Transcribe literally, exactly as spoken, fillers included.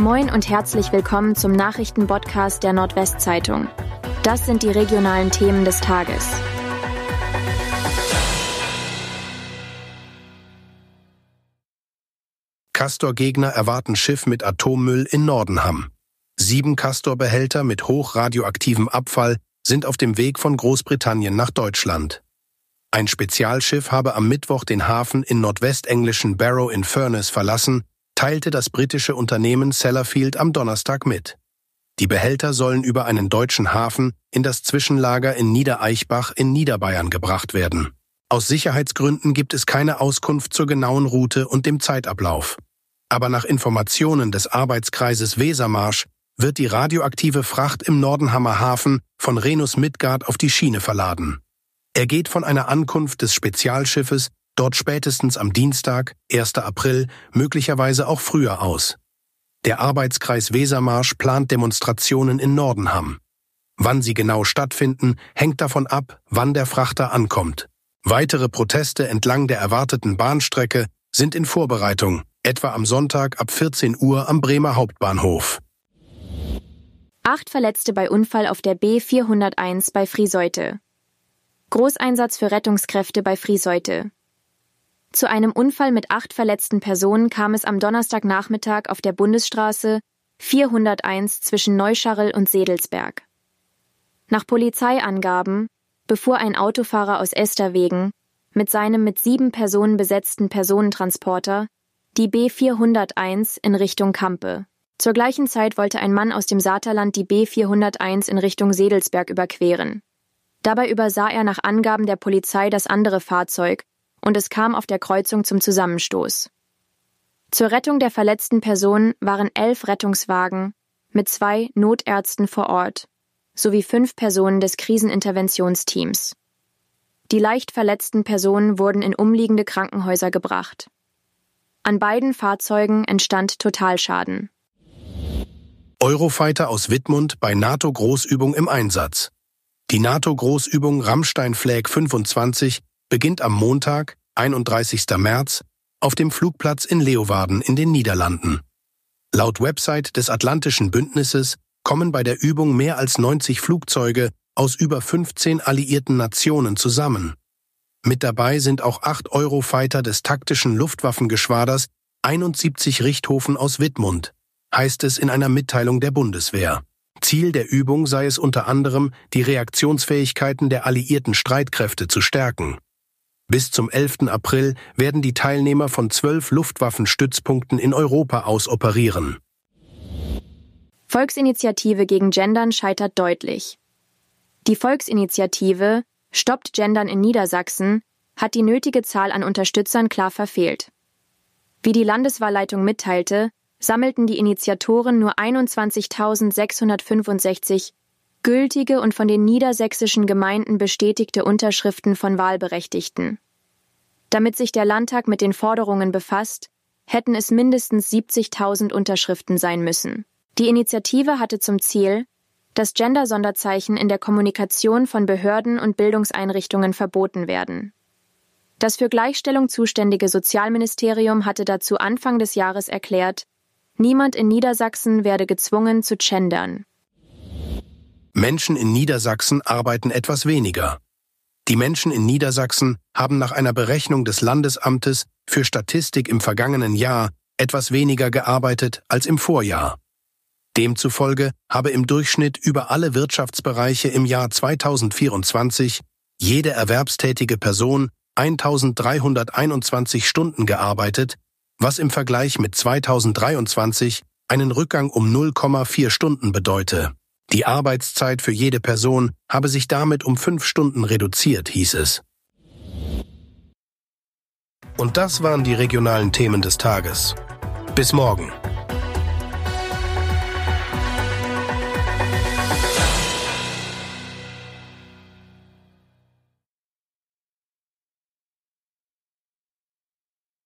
Moin und herzlich willkommen zum Nachrichtenpodcast der Nordwestzeitung. Das sind die regionalen Themen des Tages. Castor-Gegner erwarten Schiff mit Atommüll in Nordenham. Sieben Castor-Behälter mit hochradioaktivem Abfall sind auf dem Weg von Großbritannien nach Deutschland. Ein Spezialschiff habe am Mittwoch den Hafen in nordwestenglischen Barrow-in-Furness verlassen, teilte das britische Unternehmen Sellafield am Donnerstag mit. Die Behälter sollen über einen deutschen Hafen in das Zwischenlager in Niedereichbach in Niederbayern gebracht werden. Aus Sicherheitsgründen gibt es keine Auskunft zur genauen Route und dem Zeitablauf. Aber nach Informationen des Arbeitskreises Wesermarsch wird die radioaktive Fracht im Nordenhamer Hafen von Rhenus Midgard auf die Schiene verladen. Er geht von einer Ankunft des Spezialschiffes dort spätestens am Dienstag, ersten April, möglicherweise auch früher aus. Der Arbeitskreis Wesermarsch plant Demonstrationen in Nordenham. Wann sie genau stattfinden, hängt davon ab, wann der Frachter ankommt. Weitere Proteste entlang der erwarteten Bahnstrecke sind in Vorbereitung, etwa am Sonntag ab vierzehn Uhr am Bremer Hauptbahnhof. Acht Verletzte bei Unfall auf der B vierhunderteins bei Frieseute. Großeinsatz für Rettungskräfte bei Frieseute. Zu einem Unfall mit acht verletzten Personen kam es am Donnerstagnachmittag auf der Bundesstraße vierhunderteins zwischen Neuscharrel und Sedelsberg. Nach Polizeiangaben befuhr ein Autofahrer aus Esterwegen mit seinem mit sieben Personen besetzten Personentransporter die B vierhunderteins in Richtung Kampe. Zur gleichen Zeit wollte ein Mann aus dem Saterland die B vierhunderteins in Richtung Sedelsberg überqueren. Dabei übersah er nach Angaben der Polizei das andere Fahrzeug und es kam auf der Kreuzung zum Zusammenstoß. Zur Rettung der verletzten Personen waren elf Rettungswagen mit zwei Notärzten vor Ort sowie fünf Personen des Kriseninterventionsteams. Die leicht verletzten Personen wurden in umliegende Krankenhäuser gebracht. An beiden Fahrzeugen entstand Totalschaden. Eurofighter aus Wittmund bei NATO-Großübung im Einsatz. Die NATO-Großübung Rammstein Flag fünfundzwanzig beginnt am Montag, einunddreißigsten März, auf dem Flugplatz in Leeuwarden in den Niederlanden. Laut Website des Atlantischen Bündnisses kommen bei der Übung mehr als neunzig Flugzeuge aus über fünfzehn alliierten Nationen zusammen. Mit dabei sind auch acht Eurofighter des taktischen Luftwaffengeschwaders einundsiebzig Richthofen aus Wittmund, heißt es in einer Mitteilung der Bundeswehr. Ziel der Übung sei es unter anderem, die Reaktionsfähigkeiten der alliierten Streitkräfte zu stärken. Bis zum elften April werden die Teilnehmer von zwölf Luftwaffenstützpunkten in Europa aus operieren. Volksinitiative gegen Gendern scheitert deutlich. Die Volksinitiative Stoppt Gendern in Niedersachsen hat die nötige Zahl an Unterstützern klar verfehlt. Wie die Landeswahlleitung mitteilte, sammelten die Initiatoren nur einundzwanzigtausendsechshundertfünfundsechzig gültige und von den niedersächsischen Gemeinden bestätigte Unterschriften von Wahlberechtigten. Damit sich der Landtag mit den Forderungen befasst, hätten es mindestens siebzigtausend Unterschriften sein müssen. Die Initiative hatte zum Ziel, dass Gender-Sonderzeichen in der Kommunikation von Behörden und Bildungseinrichtungen verboten werden. Das für Gleichstellung zuständige Sozialministerium hatte dazu Anfang des Jahres erklärt, niemand in Niedersachsen werde gezwungen zu gendern. Menschen in Niedersachsen arbeiten etwas weniger. Die Menschen in Niedersachsen haben nach einer Berechnung des Landesamtes für Statistik im vergangenen Jahr etwas weniger gearbeitet als im Vorjahr. Demzufolge habe im Durchschnitt über alle Wirtschaftsbereiche im Jahr zweitausendvierundzwanzig jede erwerbstätige Person eintausenddreihunderteinundzwanzig Stunden gearbeitet, was im Vergleich mit zweitausenddreiundzwanzig einen Rückgang um null Komma vier Stunden bedeute. Die Arbeitszeit für jede Person habe sich damit um fünf Stunden reduziert, hieß es. Und das waren die regionalen Themen des Tages. Bis morgen.